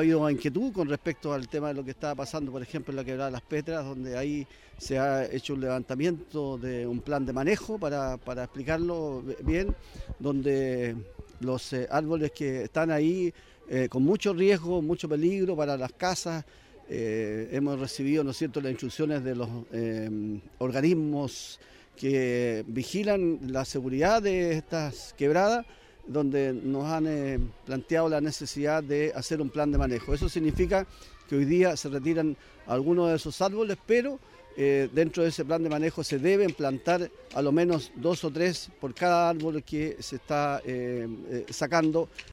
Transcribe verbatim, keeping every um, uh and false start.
habido inquietud con respecto al tema de lo que estaba pasando, por ejemplo, en la quebrada de Las Petras, donde ahí se ha hecho un levantamiento de un plan de manejo para, para explicarlo bien, donde los eh, árboles que están ahí eh, con mucho riesgo, mucho peligro para las casas, eh, hemos recibido, ¿no es cierto?, las instrucciones de los eh, organismos que vigilan la seguridad de estas quebradas, donde nos han eh, planteado la necesidad de hacer un plan de manejo. Eso significa que hoy día se retiran algunos de esos árboles, pero eh, dentro de ese plan de manejo se deben plantar a lo menos dos o tres por cada árbol que se está eh, eh, sacando.